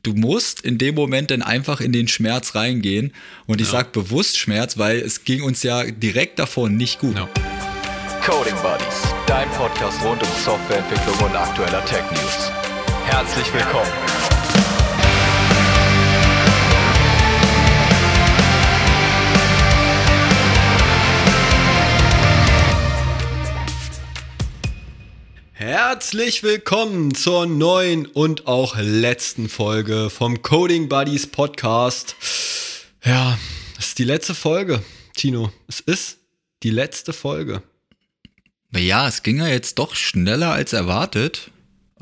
du musst in dem Moment dann einfach in den Schmerz reingehen. Und ich sag bewusst Schmerz, weil es ging uns ja direkt davor nicht gut. Ja. Coding Buddies, dein Podcast rund um Softwareentwicklung und aktueller Tech News. Herzlich willkommen. Herzlich willkommen zur neuen und auch letzten Folge vom Coding Buddies Podcast. Ja, es ist die letzte Folge, Tino. Es ist die letzte Folge. Ja, es ging ja jetzt doch schneller als erwartet.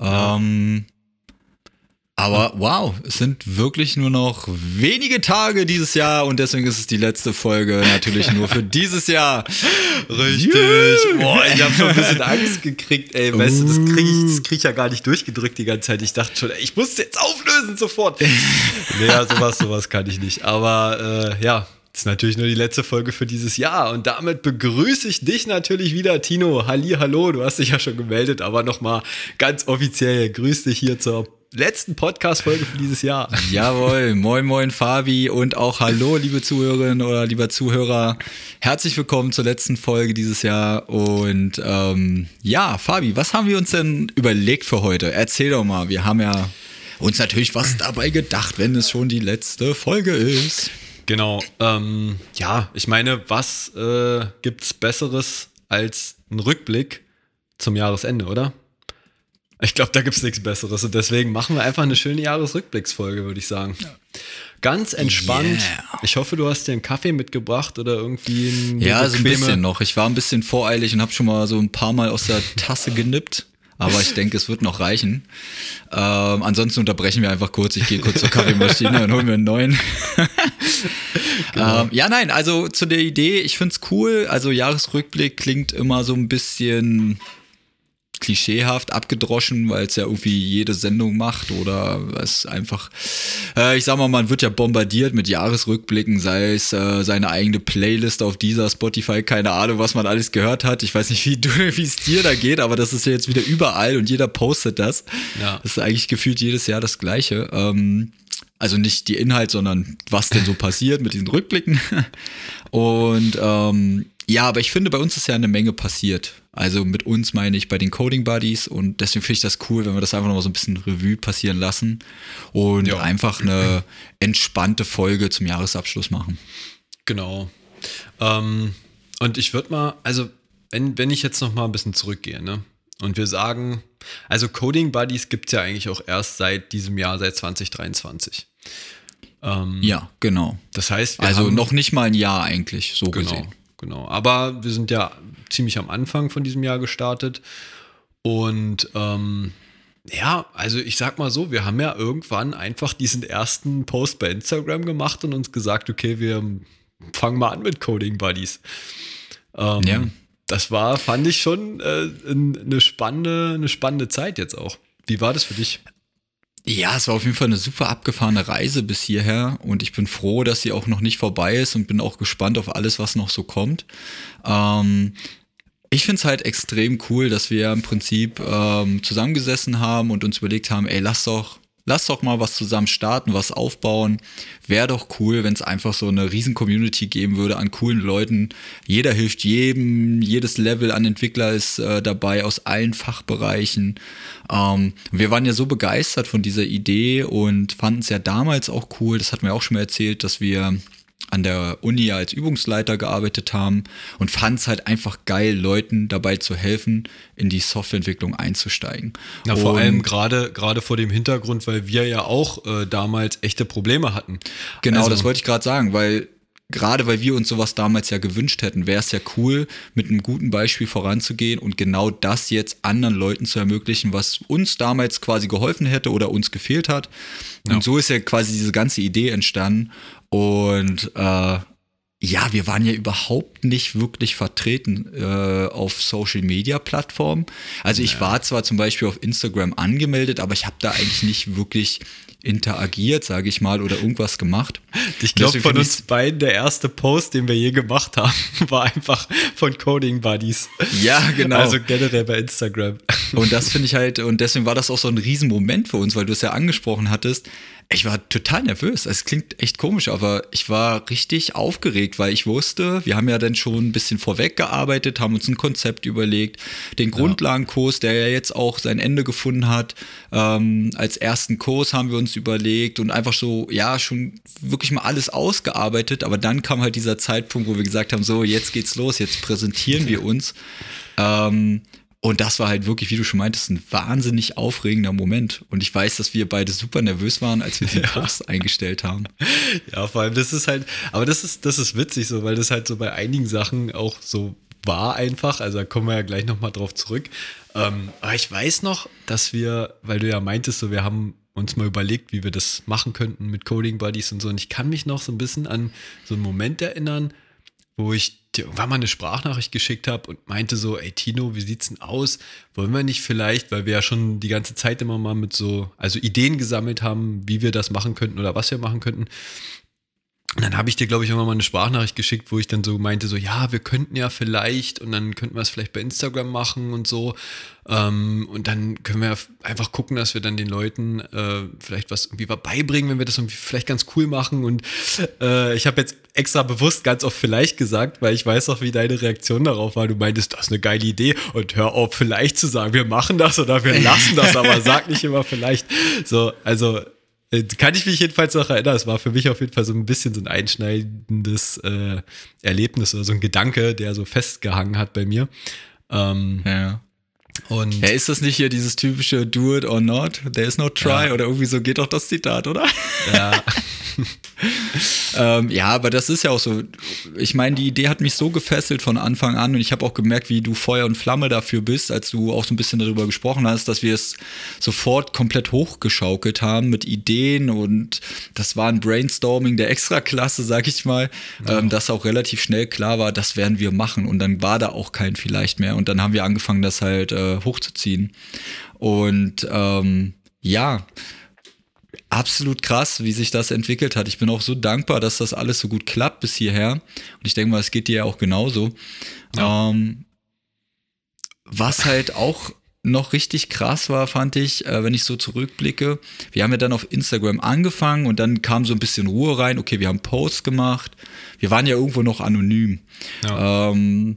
Aber wow, es sind wirklich nur noch wenige Tage dieses Jahr und deswegen ist es die letzte Folge natürlich nur für dieses Jahr. Richtig. Boah, ich habe schon ein bisschen Angst gekriegt, ey. Weißt du, das krieg ich ja gar nicht durchgedrückt die ganze Zeit. Ich dachte schon, ey, ich muss es jetzt auflösen sofort. Naja, sowas kann ich nicht. Aber ja, das ist natürlich nur die letzte Folge für dieses Jahr. Und damit begrüße ich dich natürlich wieder, Tino. Hallo, du hast dich ja schon gemeldet, aber nochmal ganz offiziell grüß dich hier zur letzten Podcast-Folge für dieses Jahr. Jawohl, moin Fabi und auch hallo liebe Zuhörerinnen oder lieber Zuhörer. Herzlich willkommen zur letzten Folge dieses Jahr und ja, Fabi, was haben wir uns denn überlegt für heute? Erzähl doch mal, wir haben ja uns natürlich was dabei gedacht, wenn es schon die letzte Folge ist. Genau, ja, ich meine, was gibt's Besseres als ein Rückblick zum Jahresende, oder? Ich glaube, da gibt es nichts Besseres und deswegen machen wir einfach eine schöne Jahresrückblicksfolge, würde ich sagen. Ganz entspannt. Yeah. Ich hoffe, du hast dir einen Kaffee mitgebracht oder irgendwie Ja, so ein bisschen noch. Ich war ein bisschen voreilig und habe schon mal so ein paar Mal aus der Tasse genippt. Aber ich denke, es wird noch reichen. Ansonsten unterbrechen wir einfach kurz. Ich gehe kurz zur Kaffeemaschine und holen mir einen neuen. Genau. Ja, nein, also zu der Idee, ich find's cool. Also Jahresrückblick klingt immer so ein bisschen klischeehaft, abgedroschen, weil es ja irgendwie jede Sendung macht oder es einfach, ich sag mal, man wird ja bombardiert mit Jahresrückblicken, sei es seine eigene Playlist auf dieser Spotify, keine Ahnung, was man alles gehört hat. Ich weiß nicht, wie es dir da geht, aber das ist ja jetzt wieder überall und jeder postet das. Ja. Das ist eigentlich gefühlt jedes Jahr das Gleiche. Also nicht die Inhalt, sondern was denn so passiert mit diesen Rückblicken. Und ja, aber ich finde, bei uns ist ja eine Menge passiert. Also mit uns meine ich bei den Coding Buddies und deswegen finde ich das cool, wenn wir das einfach nochmal so ein bisschen Revue passieren lassen und einfach eine entspannte Folge zum Jahresabschluss machen. Genau. Und ich würde mal, also wenn ich jetzt nochmal ein bisschen zurückgehe, ne? Und wir sagen, also Coding Buddies gibt es ja eigentlich auch erst seit diesem Jahr, seit 2023. Ja, genau. Das heißt, wir haben noch nicht mal ein Jahr eigentlich, so gesehen. Genau, aber wir sind ja ziemlich am Anfang von diesem Jahr gestartet und ja, also ich sag mal so, wir haben ja irgendwann einfach diesen ersten Post bei Instagram gemacht und uns gesagt, okay, wir fangen mal an mit Coding Buddies. Ja. Das fand ich schon eine spannende Zeit jetzt auch. Wie war das für dich? Ja, es war auf jeden Fall eine super abgefahrene Reise bis hierher und ich bin froh, dass sie auch noch nicht vorbei ist und bin auch gespannt auf alles, was noch so kommt. Ich finde es halt extrem cool, dass wir im Prinzip zusammengesessen haben und uns überlegt haben, ey, lass doch mal was zusammen starten, was aufbauen. Wäre doch cool, wenn es einfach so eine riesen Community geben würde an coolen Leuten. Jeder hilft jedem, jedes Level an Entwickler ist dabei aus allen Fachbereichen. Wir waren ja so begeistert von dieser Idee und fanden es ja damals auch cool, das hatten wir auch schon mal erzählt, dass wir an der Uni als Übungsleiter gearbeitet haben und fand es halt einfach geil, Leuten dabei zu helfen, in die Softwareentwicklung einzusteigen. Na, vor allem gerade vor dem Hintergrund, weil wir ja auch damals echte Probleme hatten. Genau, also, das wollte ich gerade sagen, weil wir uns sowas damals ja gewünscht hätten, wäre es ja cool, mit einem guten Beispiel voranzugehen und genau das jetzt anderen Leuten zu ermöglichen, was uns damals quasi geholfen hätte oder uns gefehlt hat. Ja. Und so ist ja quasi diese ganze Idee entstanden. Und ja, wir waren ja überhaupt nicht wirklich vertreten auf Social-Media-Plattformen. Also ich war zwar zum Beispiel auf Instagram angemeldet, aber ich habe da eigentlich nicht wirklich interagiert, sage ich mal, oder irgendwas gemacht. Ich glaube, von uns beiden der erste Post, den wir je gemacht haben, war einfach von Coding Buddies. Ja, genau. Also generell bei Instagram. Und das finde ich halt, und deswegen war das auch so ein Riesenmoment für uns, weil du es ja angesprochen hattest. Ich war total nervös. Es klingt echt komisch, aber ich war richtig aufgeregt, weil ich wusste, wir haben ja dann schon ein bisschen vorweg gearbeitet, haben uns ein Konzept überlegt, den Grundlagenkurs, der ja jetzt auch sein Ende gefunden hat, als ersten Kurs haben wir uns überlegt und einfach so, ja, schon wirklich mal alles ausgearbeitet, aber dann kam halt dieser Zeitpunkt, wo wir gesagt haben, so, jetzt geht's los, jetzt präsentieren wir uns. Und das war halt wirklich, wie du schon meintest, ein wahnsinnig aufregender Moment. Und ich weiß, dass wir beide super nervös waren, als wir den Post eingestellt haben. Ja, vor allem, das ist halt, aber das ist witzig so, weil das halt so bei einigen Sachen auch so war einfach. Also da kommen wir ja gleich nochmal drauf zurück. Aber ich weiß noch, dass wir, weil du ja meintest, so wir haben uns mal überlegt, wie wir das machen könnten mit Coding Buddies und so. Und ich kann mich noch so ein bisschen an so einen Moment erinnern, wo ich dir irgendwann mal eine Sprachnachricht geschickt habe und meinte so, ey Tino, wie sieht's denn aus? Wollen wir nicht vielleicht, weil wir ja schon die ganze Zeit immer mal mit so, also Ideen gesammelt haben, wie wir das machen könnten oder was wir machen könnten. Und dann habe ich dir, glaube ich, irgendwann mal eine Sprachnachricht geschickt, wo ich dann so meinte, so ja, wir könnten ja vielleicht und dann könnten wir es vielleicht bei Instagram machen und so. Und dann können wir einfach gucken, dass wir dann den Leuten vielleicht was irgendwie beibringen, wenn wir das irgendwie vielleicht ganz cool machen. Und ich habe jetzt extra bewusst ganz oft vielleicht gesagt, weil ich weiß auch, wie deine Reaktion darauf war. Du meintest, das ist eine geile Idee und hör auf, vielleicht zu sagen, wir machen das oder wir lassen das, aber sag nicht immer vielleicht. So, also kann ich mich jedenfalls noch erinnern, es war für mich auf jeden Fall so ein bisschen so ein einschneidendes Erlebnis oder so ein Gedanke, der so festgehangen hat bei mir. Ja. Und Ja, ist das nicht hier dieses typische Do it or not? There is no try Ja. oder irgendwie so geht doch das Zitat, oder? ja, Ja, aber das ist ja auch so. Ich meine, die Idee hat mich so gefesselt von Anfang an und ich habe auch gemerkt, wie du Feuer und Flamme dafür bist, als du auch so ein bisschen darüber gesprochen hast, dass wir es sofort komplett hochgeschaukelt haben mit Ideen und das war ein Brainstorming der Extraklasse, sag ich mal, dass auch relativ schnell klar war, das werden wir machen und dann war da auch kein vielleicht mehr und dann haben wir angefangen, das halt hochzuziehen und ja, absolut krass, wie sich das entwickelt hat. Ich bin auch so dankbar, dass das alles so gut klappt bis hierher. Und ich denke mal, es geht dir ja auch genauso. Ja. Was halt auch noch richtig krass war, fand ich, wenn ich so zurückblicke. Wir haben ja dann auf Instagram angefangen und dann kam so ein bisschen Ruhe rein. Okay, wir haben Posts gemacht. Wir waren ja irgendwo noch anonym. Ja.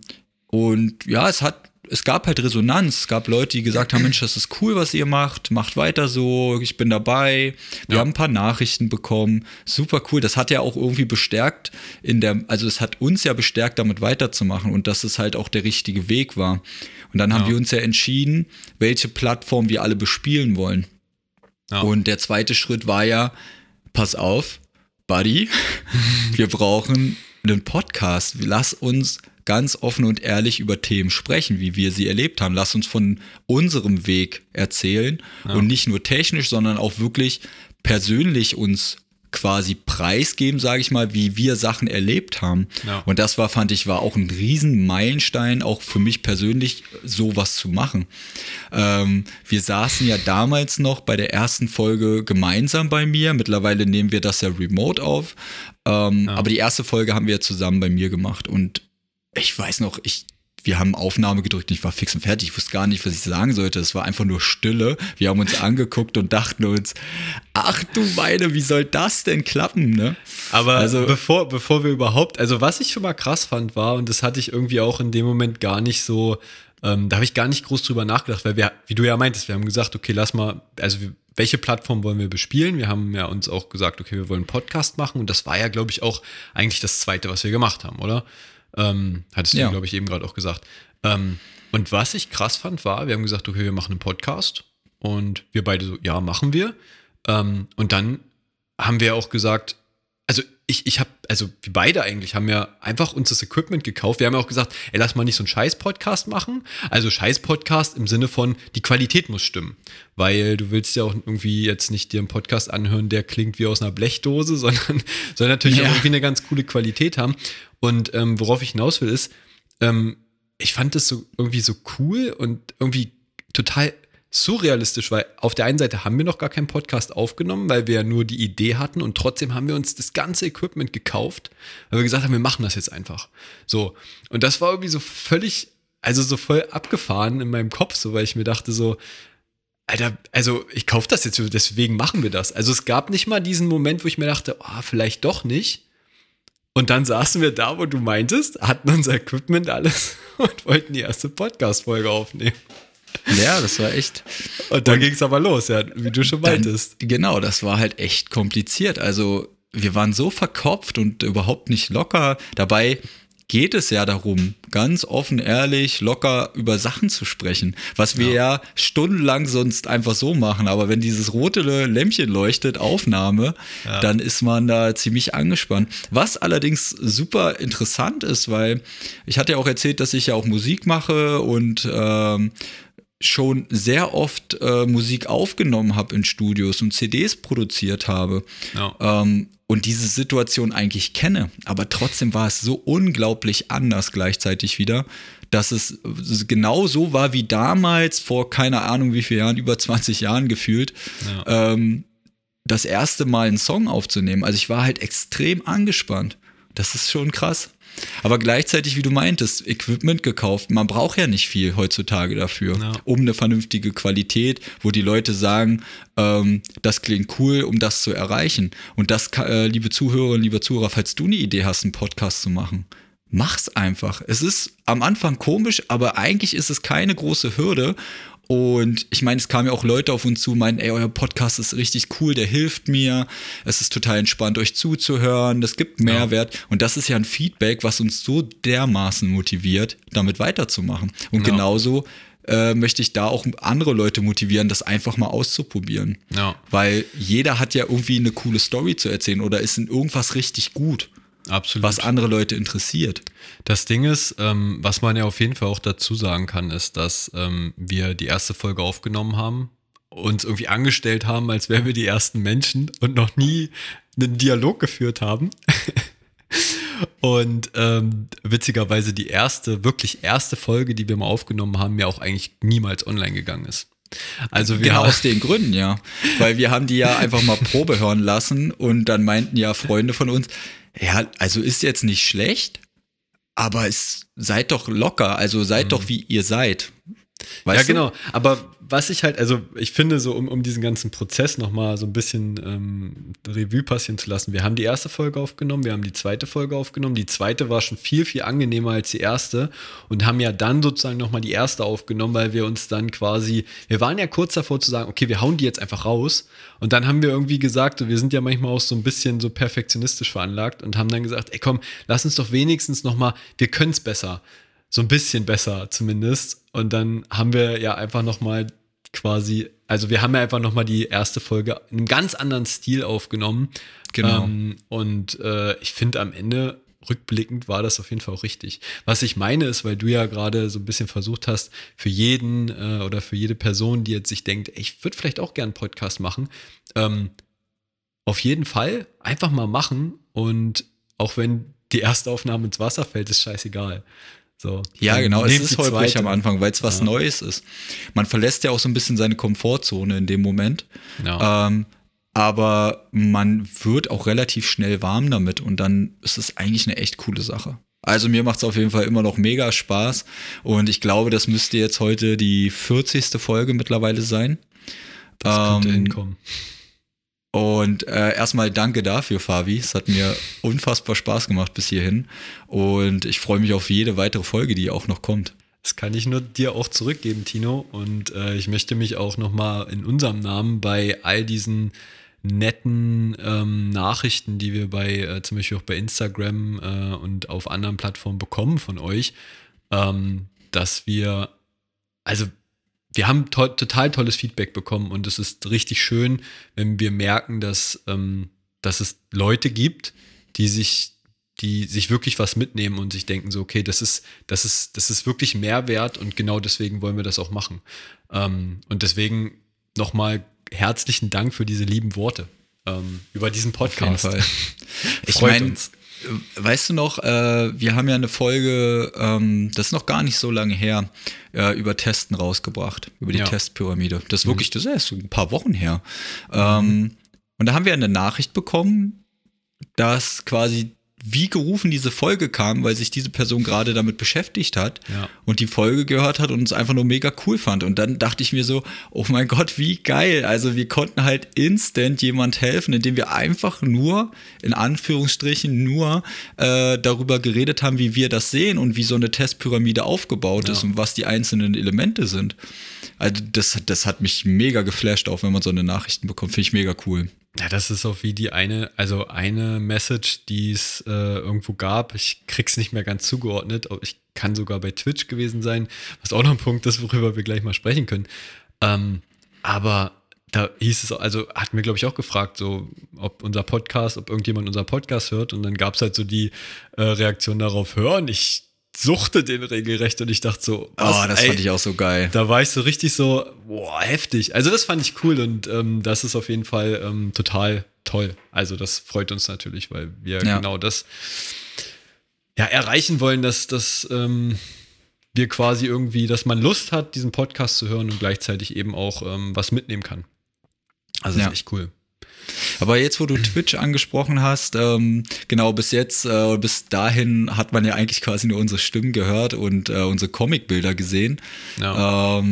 Und ja, es gab halt Resonanz. Es gab Leute, die gesagt haben, Mensch, das ist cool, was ihr macht weiter so, ich bin dabei. Wir haben ein paar Nachrichten bekommen. Super cool. Das hat ja auch irgendwie bestärkt also es hat uns ja bestärkt, damit weiterzumachen und dass es halt auch der richtige Weg war. Und dann haben wir uns ja entschieden, welche Plattform wir alle bespielen wollen. Ja. Und der zweite Schritt war ja, pass auf, Buddy, wir brauchen einen Podcast. Lass uns ganz offen und ehrlich über Themen sprechen, wie wir sie erlebt haben. Lass uns von unserem Weg erzählen und nicht nur technisch, sondern auch wirklich persönlich uns quasi preisgeben, sage ich mal, wie wir Sachen erlebt haben. Ja. Und das fand ich, war auch ein riesen Meilenstein, auch für mich persönlich, sowas zu machen. Wir saßen ja damals noch bei der ersten Folge gemeinsam bei mir. Mittlerweile nehmen wir das ja remote auf. Aber die erste Folge haben wir zusammen bei mir gemacht. Und ich weiß noch, wir haben Aufnahme gedrückt und ich war fix und fertig. Ich wusste gar nicht, was ich sagen sollte. Es war einfach nur Stille. Wir haben uns angeguckt und dachten uns, ach du Meine, wie soll das denn klappen, ne? Aber Also- bevor wir überhaupt, also was ich schon mal krass fand war, und das hatte ich irgendwie auch in dem Moment gar nicht so, da habe ich gar nicht groß drüber nachgedacht, weil wir, wie du ja meintest, wir haben gesagt, okay, lass mal, also welche Plattform wollen wir bespielen? Wir haben ja uns auch gesagt, okay, wir wollen einen Podcast machen und das war ja, glaube ich, auch eigentlich das Zweite, was wir gemacht haben, oder? Hattest du, Ja. glaube ich, eben gerade auch gesagt. Und was ich krass fand, war, wir haben gesagt, okay, wir machen einen Podcast und wir beide so, ja, machen wir. Und dann haben wir auch gesagt, also wir beide eigentlich haben ja einfach uns das Equipment gekauft. Wir haben ja auch gesagt, ey, lass mal nicht so einen Scheiß-Podcast machen. Also Scheiß-Podcast im Sinne von, die Qualität muss stimmen. Weil du willst ja auch irgendwie jetzt nicht dir einen Podcast anhören, der klingt wie aus einer Blechdose, sondern soll natürlich auch irgendwie eine ganz coole Qualität haben. Und worauf ich hinaus will ist, ich fand das so irgendwie so cool und irgendwie total surrealistisch, weil auf der einen Seite haben wir noch gar keinen Podcast aufgenommen, weil wir ja nur die Idee hatten und trotzdem haben wir uns das ganze Equipment gekauft, weil wir gesagt haben, wir machen das jetzt einfach. So. Und das war irgendwie so völlig also so voll abgefahren in meinem Kopf, so, weil ich mir dachte so, Alter, also ich kaufe das jetzt, deswegen machen wir das. Also es gab nicht mal diesen Moment, wo ich mir dachte, vielleicht doch nicht. Und dann saßen wir da, wo du meintest, hatten unser Equipment alles und wollten die erste Podcast-Folge aufnehmen. Ja, das war echt. Und dann ging es aber los, ja, wie du schon meintest. Genau, das war halt echt kompliziert. Also wir waren so verkopft und überhaupt nicht locker. Dabei geht es ja darum, ganz offen, ehrlich, locker über Sachen zu sprechen, was wir ja stundenlang sonst einfach so machen. Aber wenn dieses rote Lämpchen leuchtet, Aufnahme, dann ist man da ziemlich angespannt. Was allerdings super interessant ist, weil ich hatte ja auch erzählt, dass ich ja auch Musik mache und schon sehr oft Musik aufgenommen habe in Studios und CDs produziert habe. Ja. Und diese Situation eigentlich kenne. Aber trotzdem war es so unglaublich anders gleichzeitig wieder, dass es genau so war wie damals, vor keine Ahnung wie vielen Jahren, über 20 Jahren gefühlt, das erste Mal einen Song aufzunehmen. Also ich war halt extrem angespannt. Das ist schon krass. Aber gleichzeitig, wie du meintest, Equipment gekauft. Man braucht ja nicht viel heutzutage dafür, um eine vernünftige Qualität, wo die Leute sagen, das klingt cool, um das zu erreichen. Und das, liebe Zuhörerinnen, liebe Zuhörer, falls du eine Idee hast, einen Podcast zu machen, mach's einfach. Es ist am Anfang komisch, aber eigentlich ist es keine große Hürde. Und ich meine, es kamen ja auch Leute auf uns zu, meinten, ey, euer Podcast ist richtig cool, der hilft mir, es ist total entspannt, euch zuzuhören, das gibt Mehrwert. Und das ist ja ein Feedback, was uns so dermaßen motiviert, damit weiterzumachen. Und genauso möchte ich da auch andere Leute motivieren, das einfach mal auszuprobieren. Ja. Weil jeder hat ja irgendwie eine coole Story zu erzählen oder ist in irgendwas richtig gut. Absolut. Was andere Leute interessiert. Das Ding ist, was man ja auf jeden Fall auch dazu sagen kann, ist, dass wir die erste Folge aufgenommen haben, uns irgendwie angestellt haben, als wären wir die ersten Menschen und noch nie einen Dialog geführt haben. Und witzigerweise die wirklich erste Folge, die wir mal aufgenommen haben, ja auch eigentlich niemals online gegangen ist. Also genau aus den Gründen, ja. Weil wir haben die ja einfach mal Probe hören lassen und dann meinten ja Freunde von uns, ja, also ist jetzt nicht schlecht, aber seid doch locker, also seid doch wie ihr seid. Weißt ja, genau. Aber was ich halt, also ich finde so, um diesen ganzen Prozess nochmal so ein bisschen Revue passieren zu lassen. Wir haben die erste Folge aufgenommen, wir haben die zweite Folge aufgenommen. Die zweite war schon viel, viel angenehmer als die erste und haben ja dann sozusagen nochmal die erste aufgenommen, weil wir uns dann quasi, wir waren ja kurz davor zu sagen, okay, wir hauen die jetzt einfach raus. Und dann haben wir irgendwie gesagt, wir sind ja manchmal auch so ein bisschen so perfektionistisch veranlagt und haben dann gesagt, ey komm, lass uns doch wenigstens nochmal, wir können es besser. So ein bisschen besser zumindest. Und dann haben wir ja einfach nochmal quasi, also wir haben ja einfach nochmal die erste Folge in einem ganz anderen Stil aufgenommen. Genau. Und ich finde am Ende, rückblickend, war das auf jeden Fall auch richtig. Was ich meine ist, weil du ja gerade so ein bisschen versucht hast, für jeden oder für jede Person, die jetzt sich denkt, ey, ich würde vielleicht auch gerne einen Podcast machen, auf jeden Fall einfach mal machen und auch wenn die erste Aufnahme ins Wasser fällt, ist scheißegal. So, ja, genau, es ist holprig am Anfang, weil es was Neues ist. Man verlässt ja auch so ein bisschen seine Komfortzone in dem Moment. Ja. Aber man wird auch relativ schnell warm damit und dann ist es eigentlich eine echt coole Sache. Also mir macht es auf jeden Fall immer noch mega Spaß und ich glaube, das müsste jetzt heute die 40. Folge mittlerweile sein. Das könnte hinkommen. Und erstmal danke dafür, Fabi. Es hat mir unfassbar Spaß gemacht bis hierhin. Und ich freue mich auf jede weitere Folge, die auch noch kommt. Das kann ich nur dir auch zurückgeben, Tino. Und ich möchte mich auch nochmal in unserem Namen bei all diesen netten Nachrichten, die wir bei zum Beispiel auch bei Instagram und auf anderen Plattformen bekommen von euch, dass wir, also wir haben total tolles Feedback bekommen und es ist richtig schön, wenn wir merken, dass es Leute gibt, die sich wirklich was mitnehmen und sich denken so, okay, das ist wirklich Mehrwert und genau deswegen wollen wir das auch machen. Und deswegen nochmal herzlichen Dank für diese lieben Worte über diesen Podcast. Auf jeden Fall. Ich meine, weißt du noch, wir haben ja eine Folge, das ist noch gar nicht so lange her, über Testen rausgebracht, über die Testpyramide. Das ist wirklich, das ist ein paar Wochen her. Und da haben wir eine Nachricht bekommen, dass quasi wie gerufen diese Folge kam, weil sich diese Person gerade damit beschäftigt hat und die Folge gehört hat und es einfach nur mega cool fand. Und dann dachte ich mir so, oh mein Gott, wie geil. Also wir konnten halt instant jemand helfen, indem wir einfach nur, in Anführungsstrichen, darüber geredet haben, wie wir das sehen und wie so eine Testpyramide aufgebaut ist und was die einzelnen Elemente sind. Also das hat mich mega geflasht, auch wenn man so eine Nachrichten bekommt. Finde ich mega cool. Ja, das ist auch wie eine Message, die es irgendwo gab. Ich krieg's nicht mehr ganz zugeordnet. Ich kann sogar bei Twitch gewesen sein, was auch noch ein Punkt ist, worüber wir gleich mal sprechen können. Aber da hieß es, also hatten wir, glaube ich, auch gefragt, so, ob irgendjemand unser Podcast hört. Und dann gab es halt so die Reaktion darauf, hören. Ich suchte den regelrecht und ich dachte so, das fand ich auch so geil. Da war ich so richtig so, boah, heftig. Also das fand ich cool und das ist auf jeden Fall total toll. Also das freut uns natürlich, weil wir genau das erreichen wollen, dass wir quasi irgendwie, dass man Lust hat, diesen Podcast zu hören und gleichzeitig eben auch was mitnehmen kann. Also das ist echt cool. Aber jetzt, wo du Twitch angesprochen hast, genau, bis dahin hat man ja eigentlich quasi nur unsere Stimmen gehört und unsere Comicbilder gesehen. Ja.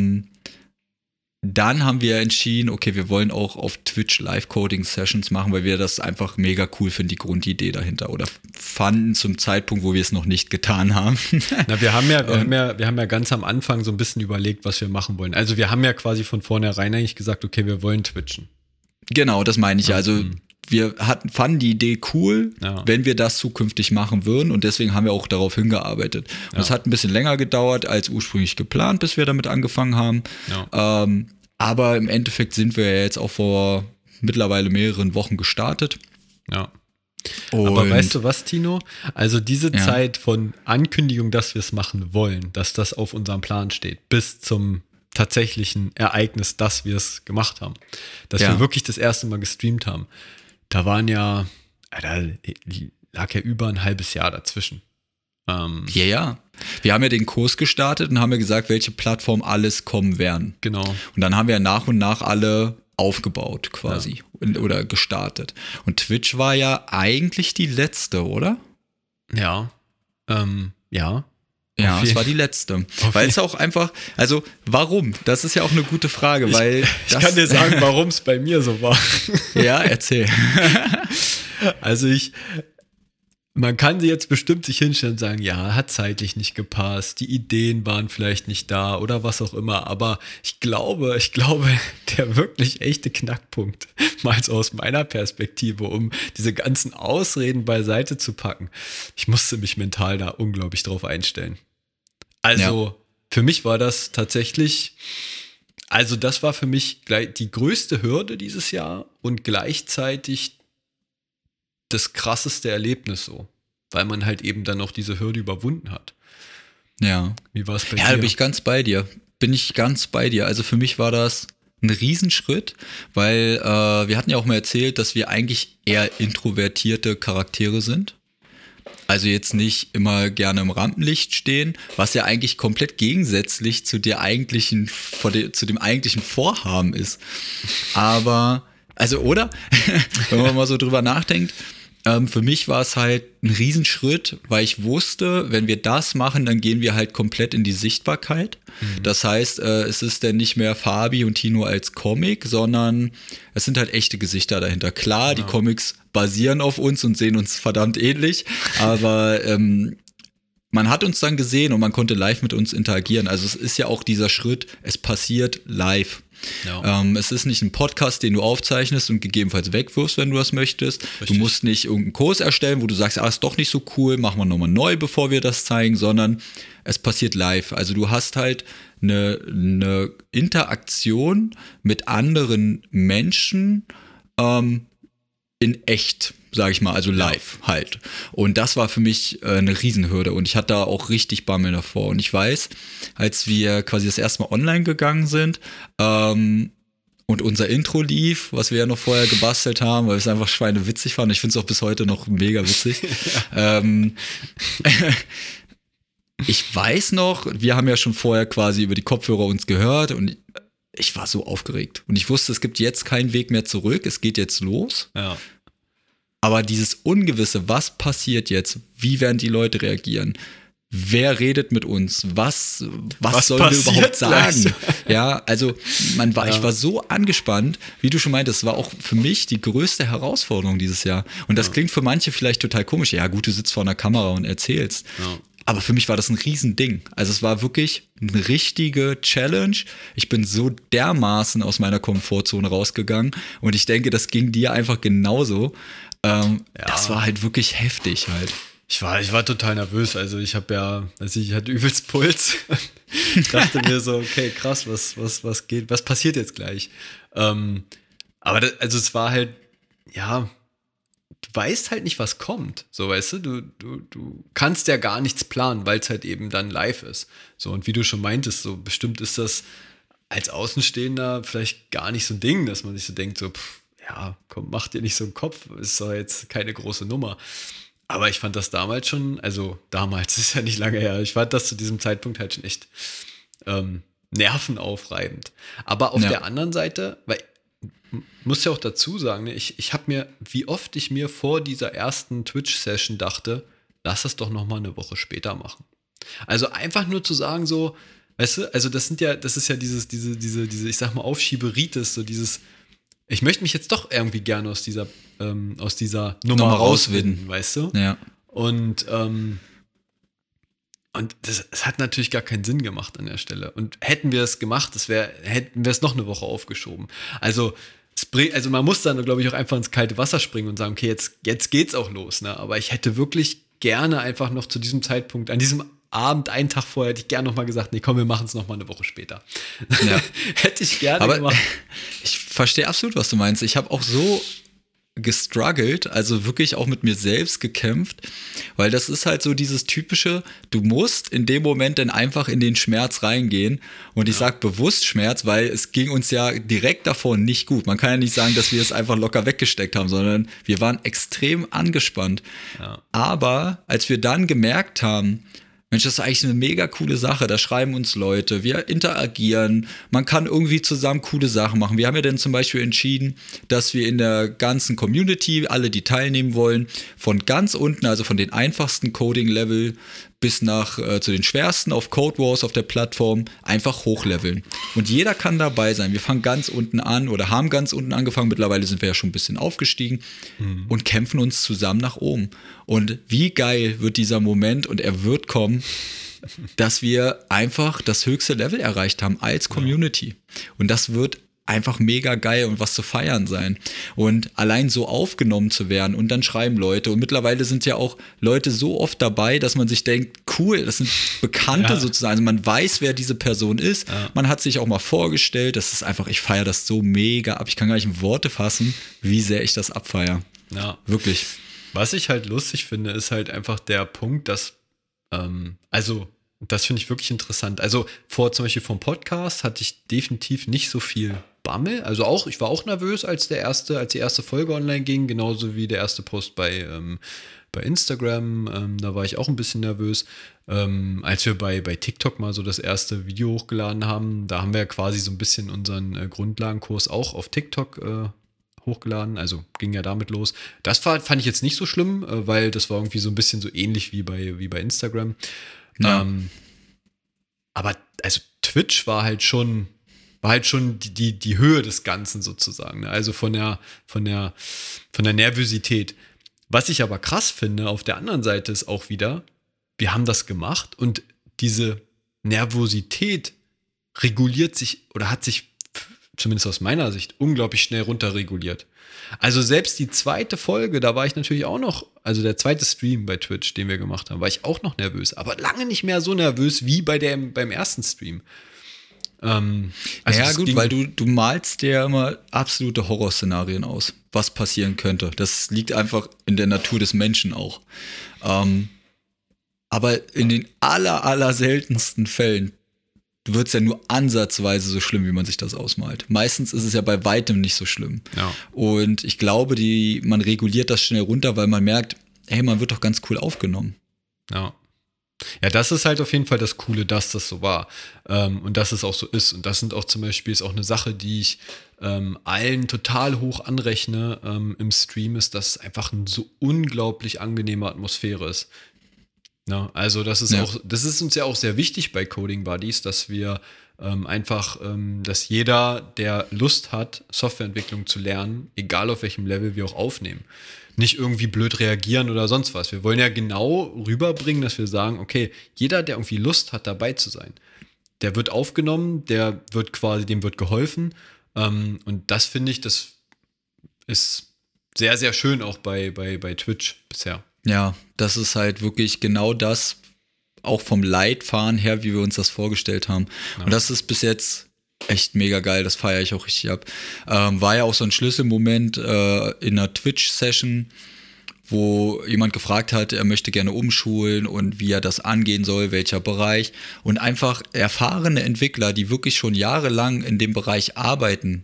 Dann haben wir entschieden, okay, wir wollen auch auf Twitch Live-Coding-Sessions machen, weil wir das einfach mega cool finden, die Grundidee dahinter. Oder fanden zum Zeitpunkt, wo wir es noch nicht getan haben. Na, wir haben ja ganz am Anfang so ein bisschen überlegt, was wir machen wollen. Also wir haben ja quasi von vornherein eigentlich gesagt, okay, wir wollen twitchen. Genau, das meine ich ja. Also wir fanden die Idee cool, wenn wir das zukünftig machen würden und deswegen haben wir auch darauf hingearbeitet. Und es hat ein bisschen länger gedauert als ursprünglich geplant, bis wir damit angefangen haben. Ja. Aber im Endeffekt sind wir ja jetzt auch vor mittlerweile mehreren Wochen gestartet. Ja. Aber weißt du was, Tino? Also diese Zeit von Ankündigung, dass wir es machen wollen, dass das auf unserem Plan steht, bis zum tatsächlichen Ereignis, dass wir es gemacht haben. Dass wir wirklich das erste Mal gestreamt haben. Da lag ja über ein halbes Jahr dazwischen. Wir haben ja den Kurs gestartet und haben ja gesagt, welche Plattform alles kommen werden. Genau. Und dann haben wir nach und nach alle aufgebaut quasi oder gestartet. Und Twitch war ja eigentlich die letzte, oder? Ja. Ja, es war die letzte. Weil es auch einfach, also warum? Das ist ja auch eine gute Frage, weil ich kann dir sagen, warum es bei mir so war. Ja, erzähl. Also man kann sie jetzt bestimmt sich hinstellen und sagen, ja, hat zeitlich nicht gepasst, die Ideen waren vielleicht nicht da oder was auch immer, aber ich glaube, der wirklich echte Knackpunkt, mal so aus meiner Perspektive, um diese ganzen Ausreden beiseite zu packen, ich musste mich mental da unglaublich drauf einstellen. Also für mich war das tatsächlich, das war für mich die größte Hürde dieses Jahr und gleichzeitig das krasseste Erlebnis so, weil man halt eben dann auch diese Hürde überwunden hat. Ja. Wie war es bei dir? Ja, bin ich ganz bei dir. Also für mich war das ein Riesenschritt, weil wir hatten ja auch mal erzählt, dass wir eigentlich eher introvertierte Charaktere sind. Also jetzt nicht immer gerne im Rampenlicht stehen, was ja eigentlich komplett gegensätzlich zu dem eigentlichen Vorhaben ist. Aber, oder? Wenn man mal so drüber nachdenkt, für mich war es halt ein Riesenschritt, weil ich wusste, wenn wir das machen, dann gehen wir halt komplett in die Sichtbarkeit. Das heißt, es ist dann nicht mehr Fabi und Tino als Comic, sondern es sind halt echte Gesichter dahinter. Klar, die Comics basieren auf uns und sehen uns verdammt ähnlich, aber man hat uns dann gesehen und man konnte live mit uns interagieren. Also es ist ja auch dieser Schritt, es passiert live. Ja. Es ist nicht ein Podcast, den du aufzeichnest und gegebenenfalls wegwirfst, wenn du das möchtest. Richtig. Du musst nicht irgendeinen Kurs erstellen, wo du sagst, ist doch nicht so cool, machen wir nochmal neu, bevor wir das zeigen, sondern es passiert live. Also du hast halt eine Interaktion mit anderen Menschen in echt, sage ich mal, also live halt. Und das war für mich eine Riesenhürde und ich hatte da auch richtig Bammel davor. Und ich weiß, als wir quasi das erste Mal online gegangen sind und unser Intro lief, was wir ja noch vorher gebastelt haben, weil wir es einfach schweinewitzig fanden. Ich finde es auch bis heute noch mega witzig. Ich weiß noch, wir haben ja schon vorher quasi über die Kopfhörer uns gehört und ich war so aufgeregt. Und ich wusste, es gibt jetzt keinen Weg mehr zurück. Es geht jetzt los. Ja. Aber dieses Ungewisse, was passiert jetzt? Wie werden die Leute reagieren? Wer redet mit uns? Was sollen wir überhaupt sagen? gleich? Ja, also ich war so angespannt, wie du schon meintest, es war auch für mich die größte Herausforderung dieses Jahr. Und das klingt für manche vielleicht total komisch. Ja gut, du sitzt vor einer Kamera und erzählst. Ja. Aber für mich war das ein Riesending. Also es war wirklich eine richtige Challenge. Ich bin so dermaßen aus meiner Komfortzone rausgegangen. Und ich denke, das ging dir einfach genauso. Das war halt wirklich heftig halt. Ich war total nervös. Also ich hatte übelst Puls. Dachte mir so, okay, krass, was passiert jetzt gleich? Aber es war halt, ja, du weißt halt nicht, was kommt. So, weißt du, du kannst ja gar nichts planen, weil es halt eben dann live ist. So, und wie du schon meintest, so bestimmt ist das als Außenstehender vielleicht gar nicht so ein Ding, dass man sich so denkt, so, ja, komm, mach dir nicht so einen Kopf, ist doch jetzt keine große Nummer. Aber ich fand das damals schon, also damals ist ja nicht lange her, ich fand das zu diesem Zeitpunkt halt schon echt nervenaufreibend. Aber auf der anderen Seite, weil muss ja auch dazu sagen, ne, ich habe mir, wie oft ich mir vor dieser ersten Twitch-Session dachte, lass das doch nochmal eine Woche später machen. Also einfach nur zu sagen so, weißt du, also das ist ja diese, ich sag mal, Aufschieberitis, so dieses, ich möchte mich jetzt doch irgendwie gerne aus dieser Nummer rauswinden, weißt du? Ja. Und das hat natürlich gar keinen Sinn gemacht an der Stelle. Und hätten wir es gemacht, hätten wir es noch eine Woche aufgeschoben. Also man muss dann, glaube ich, auch einfach ins kalte Wasser springen und sagen, okay, jetzt geht's auch los. Ne? Aber ich hätte wirklich gerne einfach noch zu diesem Zeitpunkt, an diesem Abend, einen Tag vorher, hätte ich gerne nochmal gesagt, nee, komm, wir machen es nochmal eine Woche später. Ja. Hätte ich gerne gemacht. Ich verstehe absolut, was du meinst. Ich habe auch so gestruggelt, also wirklich auch mit mir selbst gekämpft, weil das ist halt so dieses typische, du musst in dem Moment dann einfach in den Schmerz reingehen und ich sage bewusst Schmerz, weil es ging uns ja direkt davor nicht gut. Man kann ja nicht sagen, dass wir es einfach locker weggesteckt haben, sondern wir waren extrem angespannt. Ja. Aber als wir dann gemerkt haben, Mensch, das ist eigentlich eine mega coole Sache. Da schreiben uns Leute, wir interagieren, man kann irgendwie zusammen coole Sachen machen. Wir haben ja dann zum Beispiel entschieden, dass wir in der ganzen Community, alle, die teilnehmen wollen, von ganz unten, also von den einfachsten Coding-Level bis zu den schwersten auf Code Wars auf der Plattform einfach hochleveln. Und jeder kann dabei sein. Wir fangen ganz unten an oder haben ganz unten angefangen. Mittlerweile sind wir ja schon ein bisschen aufgestiegen und kämpfen uns zusammen nach oben. Und wie geil wird dieser Moment, und er wird kommen, dass wir einfach das höchste Level erreicht haben als Community. Und das wird einfach mega geil und was zu feiern sein. Und allein so aufgenommen zu werden und dann schreiben Leute. Und mittlerweile sind ja auch Leute so oft dabei, dass man sich denkt, cool, das sind Bekannte sozusagen. Also man weiß, wer diese Person ist. Ja. Man hat sich auch mal vorgestellt. Das ist einfach, ich feiere das so mega ab. Ich kann gar nicht in Worte fassen, wie sehr ich das abfeiere. Ja. Wirklich. Was ich halt lustig finde, ist halt einfach der Punkt, dass, das finde ich wirklich interessant. Also zum Beispiel vom Podcast hatte ich definitiv nicht so viel Bammel. Also ich war auch nervös, als die erste Folge online ging, genauso wie der erste Post bei Instagram. Da war ich auch ein bisschen nervös. Als wir bei TikTok mal so das erste Video hochgeladen haben, da haben wir quasi so ein bisschen unseren Grundlagenkurs auch auf TikTok hochgeladen, also ging ja damit los. Das fand ich jetzt nicht so schlimm, weil das war irgendwie so ein bisschen so ähnlich wie bei Instagram. Ja. Aber also Twitch war halt schon die Höhe des Ganzen sozusagen, ne? Also von der Nervosität. Was ich aber krass finde, auf der anderen Seite ist auch wieder, wir haben das gemacht und diese Nervosität reguliert sich oder hat sich zumindest aus meiner Sicht unglaublich schnell runterreguliert. Also selbst die zweite Folge, da war ich natürlich auch noch, also der zweite Stream bei Twitch, den wir gemacht haben, war ich auch noch nervös, aber lange nicht mehr so nervös wie beim ersten Stream. Ja gut, weil du malst dir immer absolute Horrorszenarien aus, was passieren könnte. Das liegt einfach in der Natur des Menschen auch. Aber in den aller seltensten Fällen wird es ja nur ansatzweise so schlimm, wie man sich das ausmalt. Meistens ist es ja bei weitem nicht so schlimm. Ja. Und ich glaube, man reguliert das schnell runter, weil man merkt, hey, man wird doch ganz cool aufgenommen. Ja. Ja, das ist halt auf jeden Fall das Coole, dass das so war und dass es auch so ist. Und das sind auch zum Beispiel ist auch eine Sache, die ich allen total hoch anrechne im Stream, ist, dass es einfach eine so unglaublich angenehme Atmosphäre ist. Ja, also das ist uns ja auch sehr wichtig bei Coding Buddies, dass wir dass jeder, der Lust hat, Softwareentwicklung zu lernen, egal auf welchem Level wir auch aufnehmen, nicht irgendwie blöd reagieren oder sonst was. Wir wollen ja genau rüberbringen, dass wir sagen, okay, jeder, der irgendwie Lust hat, dabei zu sein, der wird aufgenommen, dem wird geholfen. Und das finde ich, das ist sehr, sehr schön auch bei Twitch bisher. Ja, das ist halt wirklich genau das, auch vom Leitfaden her, wie wir uns das vorgestellt haben. Ja. Und das ist bis jetzt echt mega geil, das feiere ich auch richtig ab. War ja auch so ein Schlüsselmoment in einer Twitch-Session, wo jemand gefragt hat, er möchte gerne umschulen und wie er das angehen soll, welcher Bereich. Und einfach erfahrene Entwickler, die wirklich schon jahrelang in dem Bereich arbeiten,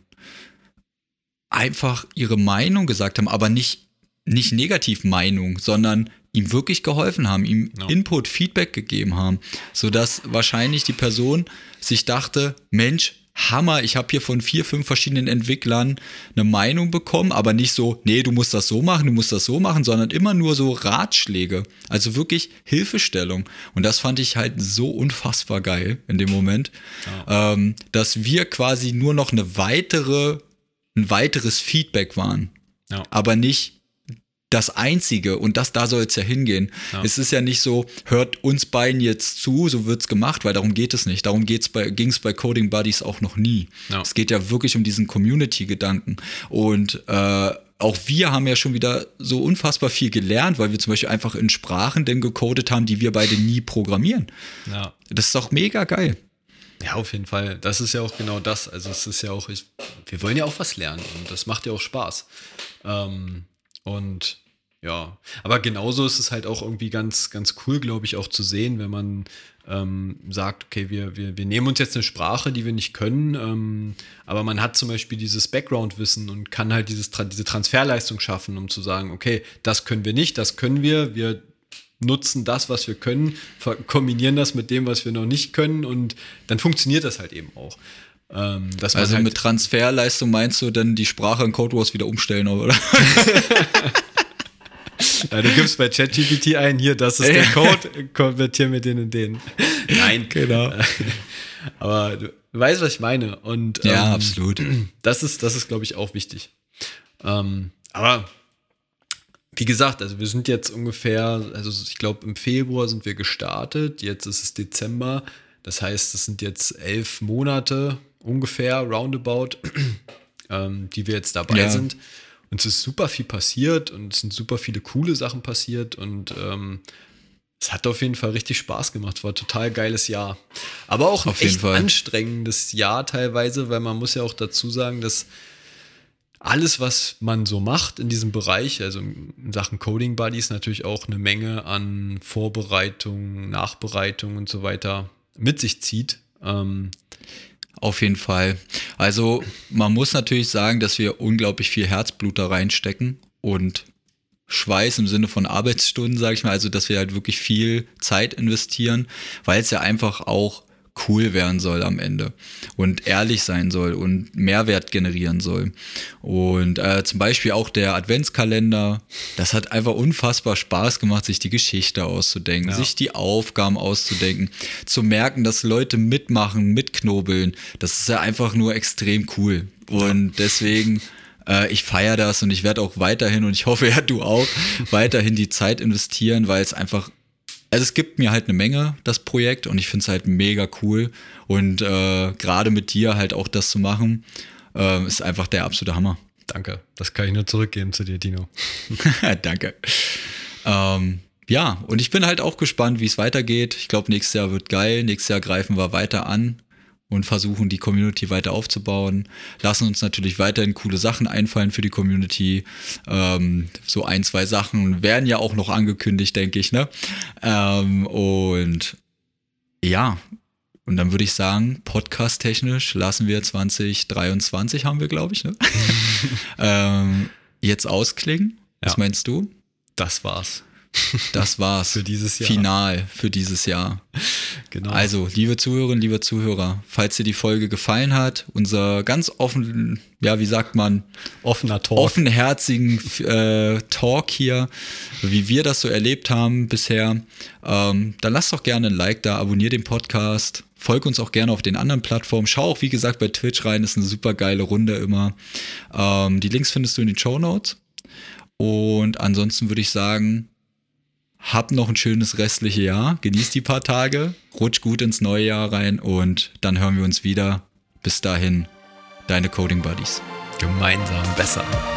einfach ihre Meinung gesagt haben, aber nicht Negativ-Meinung, sondern ihm wirklich geholfen haben, ihm Input, Feedback gegeben haben, sodass wahrscheinlich die Person sich dachte, Mensch, Hammer, ich habe hier von 4, 5 verschiedenen Entwicklern eine Meinung bekommen, aber nicht so, nee, du musst das so machen, sondern immer nur so Ratschläge, also wirklich Hilfestellung. Und das fand ich halt so unfassbar geil in dem Moment, dass wir quasi nur noch ein weiteres Feedback waren, aber nicht das Einzige, und da soll es ja hingehen. Ja. Es ist ja nicht so, hört uns beiden jetzt zu, so wird's gemacht, weil darum geht es nicht. Darum ging es bei Coding Buddies auch noch nie. Ja. Es geht ja wirklich um diesen Community-Gedanken. Und auch wir haben ja schon wieder so unfassbar viel gelernt, weil wir zum Beispiel einfach in Sprachen denn gecodet haben, die wir beide nie programmieren. Ja. Das ist doch mega geil. Ja, auf jeden Fall. Das ist ja auch genau das. Also es ist ja auch, wir wollen ja auch was lernen und das macht ja auch Spaß. Und ja, aber genauso ist es halt auch irgendwie ganz, ganz cool, glaube ich, auch zu sehen, wenn man sagt, okay, wir nehmen uns jetzt eine Sprache, die wir nicht können, aber man hat zum Beispiel dieses Background-Wissen und kann halt diese Transferleistung schaffen, um zu sagen, okay, das können wir nicht, das können wir nutzen das, was wir können, kombinieren das mit dem, was wir noch nicht können und dann funktioniert das halt eben auch. Also halt mit Transferleistung meinst du dann die Sprache in CodeWars wieder umstellen, oder? Ja, du gibst bei ChatGPT ein, hier, das ist der Code, konvertier mit den und den. Nein, genau. Aber du weißt, was ich meine. Und, ja, absolut. Das ist, glaube ich, auch wichtig. Aber wie gesagt, also wir sind jetzt ungefähr, also ich glaube im Februar sind wir gestartet, jetzt ist es Dezember, das heißt, es sind jetzt 11 Monate ungefähr, roundabout, die wir jetzt dabei sind. Und es ist super viel passiert und es sind super viele coole Sachen passiert und es hat auf jeden Fall richtig Spaß gemacht. Es war ein total geiles Jahr. Aber auch ein echt anstrengendes Jahr teilweise, weil man muss ja auch dazu sagen, dass alles, was man so macht in diesem Bereich, also in Sachen Coding Buddies, natürlich auch eine Menge an Vorbereitung, Nachbereitung und so weiter mit sich zieht. Auf jeden Fall. Also man muss natürlich sagen, dass wir unglaublich viel Herzblut da reinstecken und Schweiß im Sinne von Arbeitsstunden, sage ich mal, also dass wir halt wirklich viel Zeit investieren, weil es ja einfach auch cool werden soll am Ende und ehrlich sein soll und Mehrwert generieren soll. Und zum Beispiel auch der Adventskalender, das hat einfach unfassbar Spaß gemacht, sich die Geschichte auszudenken, sich die Aufgaben auszudenken, zu merken, dass Leute mitmachen, mitknobeln. Das ist ja einfach nur extrem cool. Und deswegen ich feiere das und ich werde auch weiterhin, und ich hoffe, ja, du auch, weiterhin die Zeit investieren, weil es einfach, also es gibt mir halt eine Menge, das Projekt, und ich finde es halt mega cool. Und gerade mit dir halt auch das zu machen, ist einfach der absolute Hammer. Danke, das kann ich nur zurückgeben zu dir, Dino. Danke. Ja, und ich bin halt auch gespannt, wie es weitergeht. Ich glaube, nächstes Jahr wird geil. Nächstes Jahr greifen wir weiter an und versuchen, die Community weiter aufzubauen. Lassen uns natürlich weiterhin coole Sachen einfallen für die Community. So 1, 2 Sachen werden ja auch noch angekündigt, denke ich, ne? Und ja, und dann würde ich sagen, podcast-technisch lassen wir 2023, haben wir, glaube ich, ne? Jetzt ausklingen. Was meinst du? Das war's. Das war's. Für dieses Jahr. Final für dieses Jahr. Genau. Also, liebe Zuhörerinnen, liebe Zuhörer, falls dir die Folge gefallen hat, unser ganz offen, ja, wie sagt man? Offener Talk. Offenherzigen Talk hier, wie wir das so erlebt haben bisher, dann lass doch gerne ein Like da, abonnier den Podcast, folg uns auch gerne auf den anderen Plattformen, schau auch wie gesagt bei Twitch rein, ist eine super geile Runde immer. Die Links findest du in den Shownotes und ansonsten würde ich sagen, hab noch ein schönes restliches Jahr, genieß die paar Tage, rutsch gut ins neue Jahr rein und dann hören wir uns wieder. Bis dahin, deine Coding Buddies. Gemeinsam besser.